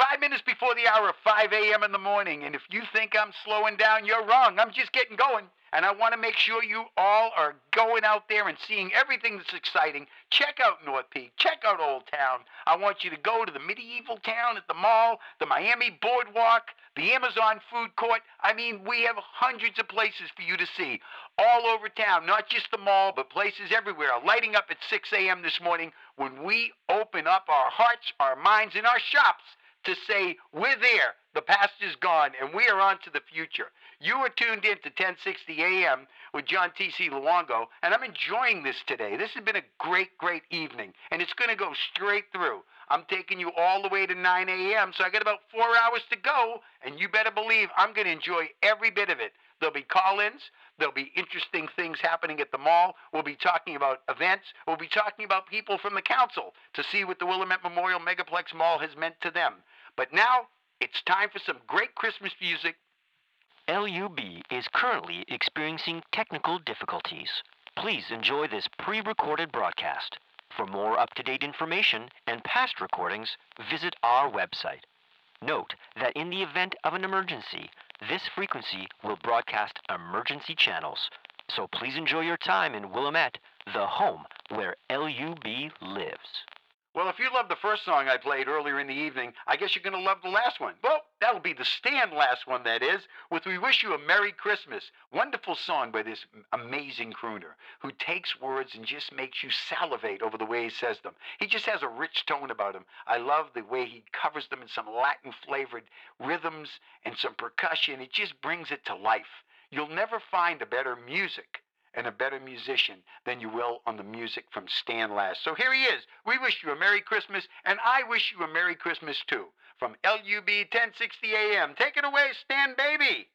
5 minutes before the hour of 5 a.m. in the morning. And if you think I'm slowing down, you're wrong. I'm just getting going. And I want to make sure you all are going out there and seeing everything that's exciting. Check out North Peak. Check out Old Town. I want you to go to the medieval town at the mall, the Miami Boardwalk, the Amazon food court. I mean, we have hundreds of places for you to see all over town, not just the mall, but places everywhere are lighting up at 6 a.m. this morning when we open up our hearts, our minds, and our shops to say, we're there, the past is gone, and we are on to the future. You are tuned in to 1060 a.m. with John T.C. Luongo, and I'm enjoying this today. This has been a great, great evening, and it's going to go straight through. I'm taking you all the way to 9 a.m., so I got about 4 hours to go, and you better believe I'm going to enjoy every bit of it. There'll be call-ins. There'll be interesting things happening at the mall. We'll be talking about events. We'll be talking about people from the council to see what the Willamette Memorial Megaplex Mall has meant to them. But now, it's time for some great Christmas music. LUB is currently experiencing technical difficulties. Please enjoy this pre-recorded broadcast. For more up-to-date information and past recordings, visit our website. Note that in the event of an emergency, this frequency will broadcast emergency channels. So please enjoy your time in Willamette, the home where LUB lives. Well, if you loved the first song I played earlier in the evening, I guess you're going to love the last one. Well, that'll be the Stan last one, that is, with We Wish You a Merry Christmas. Wonderful song by this amazing crooner who takes words and just makes you salivate over the way he says them. He just has a rich tone about him. I love the way he covers them in some Latin-flavored rhythms and some percussion. It just brings it to life. You'll never find a better music and a better musician than you will on the music from Stan Last. So here he is. We wish you a Merry Christmas, and I wish you a Merry Christmas too. From LUB 1060 AM. Take it away, Stan, baby.